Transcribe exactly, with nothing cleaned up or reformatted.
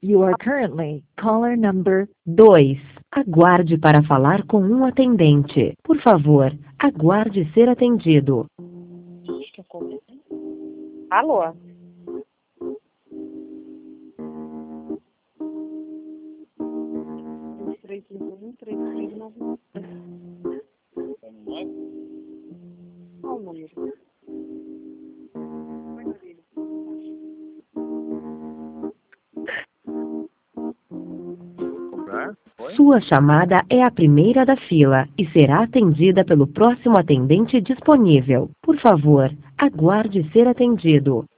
You are currently caller number. dois. Aguarde para falar com um atendente. Por favor, aguarde ser atendido. Alô? três um três três nove. Qual o número? Sua chamada é a primeira da fila e será atendida pelo próximo atendente disponível. Por favor, aguarde ser atendido.